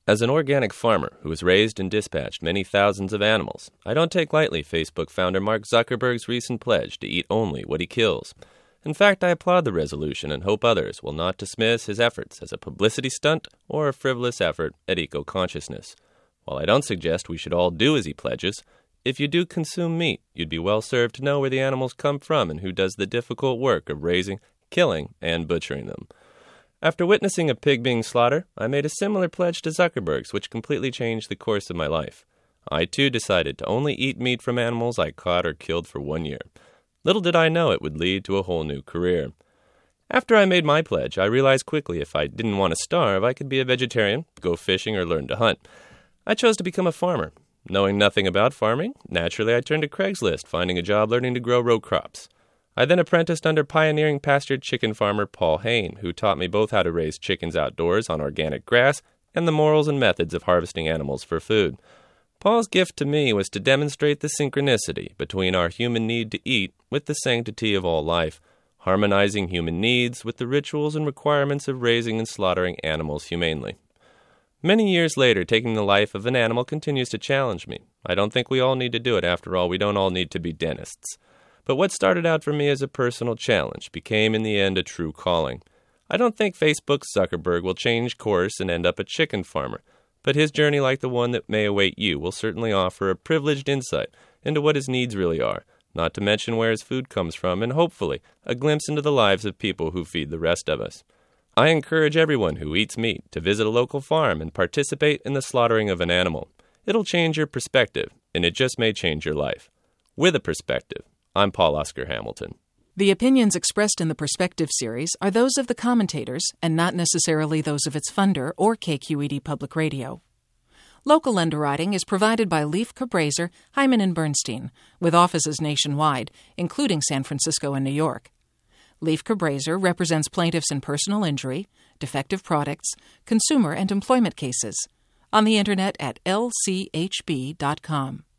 As an organic farmer who has raised and dispatched many thousands of animals, I don't take lightly Facebook founder Mark Zuckerberg's recent pledge to eat only what he kills. In fact, I applaud the resolution and hope others will not dismiss his efforts as a publicity stunt or a frivolous effort at eco-consciousness. While I don't suggest we should all do as he pledges, if you do consume meat, you'd be well served to know where the animals come from and who does the difficult work of raising, killing, and butchering them. After witnessing a pig being slaughtered, I made a similar pledge to Zuckerberg's, which completely changed the course of my life. I, too, decided to only eat meat from animals I caught or killed for 1 year. Little did I know it would lead to a whole new career. After I made my pledge, I realized quickly if I didn't want to starve, I could be a vegetarian, go fishing, or learn to hunt. I chose to become a farmer. Knowing nothing about farming, naturally I turned to Craigslist, finding a job learning to grow row crops. I then apprenticed under pioneering pastured chicken farmer Paul Hain, who taught me both how to raise chickens outdoors on organic grass and the morals and methods of harvesting animals for food. Paul's gift to me was to demonstrate the synchronicity between our human need to eat with the sanctity of all life, harmonizing human needs with the rituals and requirements of raising and slaughtering animals humanely. Many years later, taking the life of an animal continues to challenge me. I don't think we all need to do it. After all, we don't all need to be dentists. But what started out for me as a personal challenge became in the end a true calling. I don't think Facebook's Zuckerberg will change course and end up a chicken farmer, but his journey, like the one that may await you, will certainly offer a privileged insight into what his needs really are, not to mention where his food comes from, and hopefully a glimpse into the lives of people who feed the rest of us. I encourage everyone who eats meat to visit a local farm and participate in the slaughtering of an animal. It'll change your perspective, and it just may change your life. With a perspective, I'm Paul Oscar Hamilton. The opinions expressed in the Perspective series are those of the commentators and not necessarily those of its funder or KQED Public Radio. Local underwriting is provided by Leif Cabraser, Hyman & Bernstein, with offices nationwide, including San Francisco and New York. Leif Cabraser represents plaintiffs in personal injury, defective products, consumer and employment cases. On the Internet at lchb.com.